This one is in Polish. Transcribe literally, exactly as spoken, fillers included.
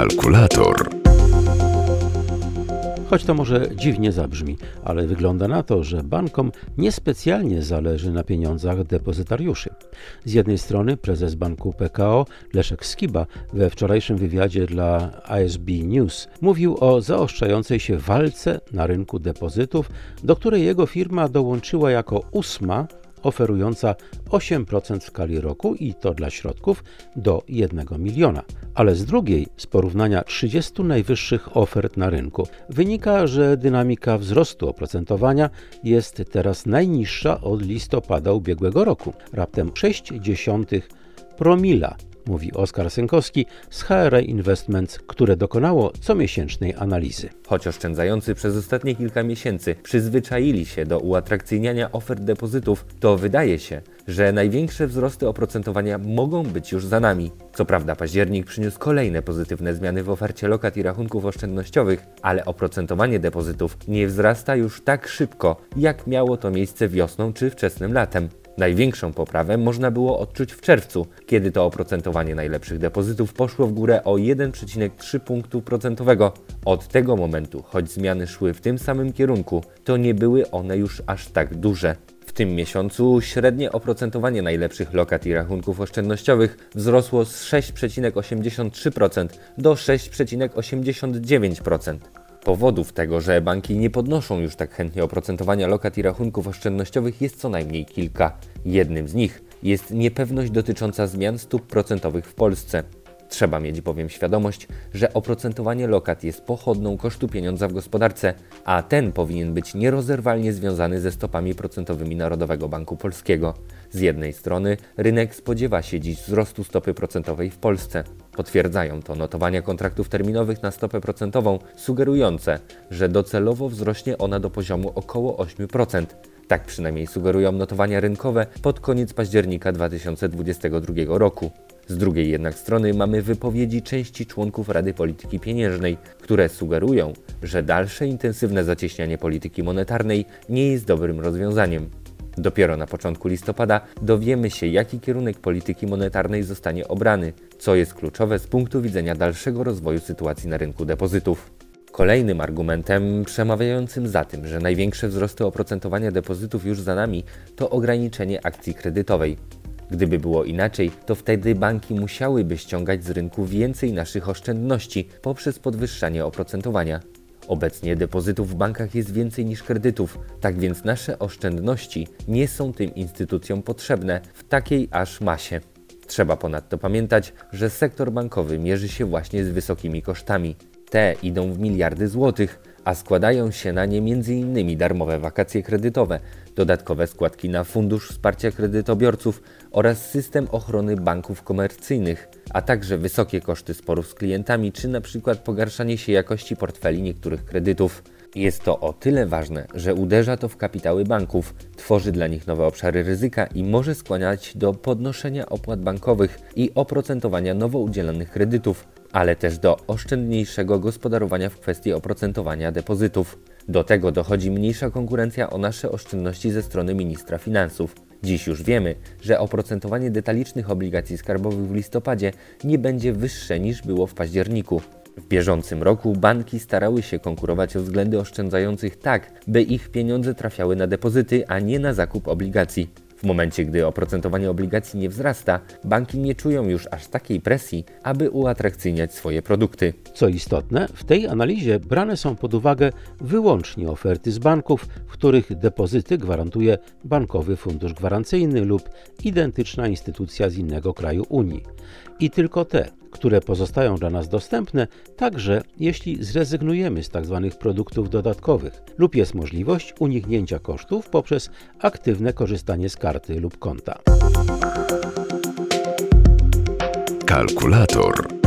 Kalkulator. Choć to może dziwnie zabrzmi, ale wygląda na to, że bankom niespecjalnie zależy na pieniądzach depozytariuszy. Z jednej strony prezes banku P K O Leszek Skiba we wczorajszym wywiadzie dla I S B News mówił o zaostrzającej się walce na rynku depozytów, do której jego firma dołączyła jako ósma, oferująca osiem procent w skali roku i to dla środków do jednego miliona. Ale z drugiej, z porównania trzydziestu najwyższych ofert na rynku, wynika, że dynamika wzrostu oprocentowania jest teraz najniższa od listopada ubiegłego roku. Raptem sześć dziesiątych promila, mówi Oskar Sękowski z H R A Investments, które dokonało comiesięcznej analizy. Choć oszczędzający przez ostatnie kilka miesięcy przyzwyczaili się do uatrakcyjniania ofert depozytów, to wydaje się, że największe wzrosty oprocentowania mogą być już za nami. Co prawda październik przyniósł kolejne pozytywne zmiany w ofercie lokat i rachunków oszczędnościowych, ale oprocentowanie depozytów nie wzrasta już tak szybko, jak miało to miejsce wiosną czy wczesnym latem. Największą poprawę można było odczuć w czerwcu, kiedy to oprocentowanie najlepszych depozytów poszło w górę o jeden przecinek trzy punktu procentowego. Od tego momentu, choć zmiany szły w tym samym kierunku, to nie były one już aż tak duże. W tym miesiącu średnie oprocentowanie najlepszych lokat i rachunków oszczędnościowych wzrosło z sześć przecinek osiemdziesiąt trzy procent do sześć przecinek osiemdziesiąt dziewięć procent. Powodów tego, że banki nie podnoszą już tak chętnie oprocentowania lokat i rachunków oszczędnościowych jest co najmniej kilka. Jednym z nich jest niepewność dotycząca zmian stóp procentowych w Polsce. Trzeba mieć bowiem świadomość, że oprocentowanie lokat jest pochodną kosztu pieniądza w gospodarce, a ten powinien być nierozerwalnie związany ze stopami procentowymi Narodowego Banku Polskiego. Z jednej strony rynek spodziewa się dziś wzrostu stopy procentowej w Polsce. Potwierdzają to notowania kontraktów terminowych na stopę procentową, sugerujące, że docelowo wzrośnie ona do poziomu około osiem procent. Tak przynajmniej sugerują notowania rynkowe pod koniec października dwa tysiące dwudziestego drugiego roku. Z drugiej jednak strony mamy wypowiedzi części członków Rady Polityki Pieniężnej, które sugerują, że dalsze intensywne zacieśnianie polityki monetarnej nie jest dobrym rozwiązaniem. Dopiero na początku listopada dowiemy się, jaki kierunek polityki monetarnej zostanie obrany, co jest kluczowe z punktu widzenia dalszego rozwoju sytuacji na rynku depozytów. Kolejnym argumentem przemawiającym za tym, że największe wzrosty oprocentowania depozytów już za nami, to ograniczenie akcji kredytowej. Gdyby było inaczej, to wtedy banki musiałyby ściągać z rynku więcej naszych oszczędności poprzez podwyższanie oprocentowania. Obecnie depozytów w bankach jest więcej niż kredytów, tak więc nasze oszczędności nie są tym instytucjom potrzebne w takiej aż masie. Trzeba ponadto pamiętać, że sektor bankowy mierzy się właśnie z wysokimi kosztami. Te idą w miliardy złotych, a składają się na nie między innymi darmowe wakacje kredytowe, dodatkowe składki na Fundusz Wsparcia Kredytobiorców oraz system ochrony banków komercyjnych, a także wysokie koszty sporów z klientami czy na przykład pogarszanie się jakości portfeli niektórych kredytów. Jest to o tyle ważne, że uderza to w kapitały banków, tworzy dla nich nowe obszary ryzyka i może skłaniać do podnoszenia opłat bankowych i oprocentowania nowo udzielanych kredytów, ale też do oszczędniejszego gospodarowania w kwestii oprocentowania depozytów. Do tego dochodzi mniejsza konkurencja o nasze oszczędności ze strony ministra finansów. Dziś już wiemy, że oprocentowanie detalicznych obligacji skarbowych w listopadzie nie będzie wyższe niż było w październiku. W bieżącym roku banki starały się konkurować o względy oszczędzających tak, by ich pieniądze trafiały na depozyty, a nie na zakup obligacji. W momencie, gdy oprocentowanie obligacji nie wzrasta, banki nie czują już aż takiej presji, aby uatrakcyjniać swoje produkty. Co istotne, w tej analizie brane są pod uwagę wyłącznie oferty z banków, w których depozyty gwarantuje Bankowy Fundusz Gwarancyjny lub identyczna instytucja z innego kraju Unii. I tylko te, które pozostają dla nas dostępne, także jeśli zrezygnujemy z tzw. produktów dodatkowych lub jest możliwość uniknięcia kosztów poprzez aktywne korzystanie z karty lub konta. Kalkulator.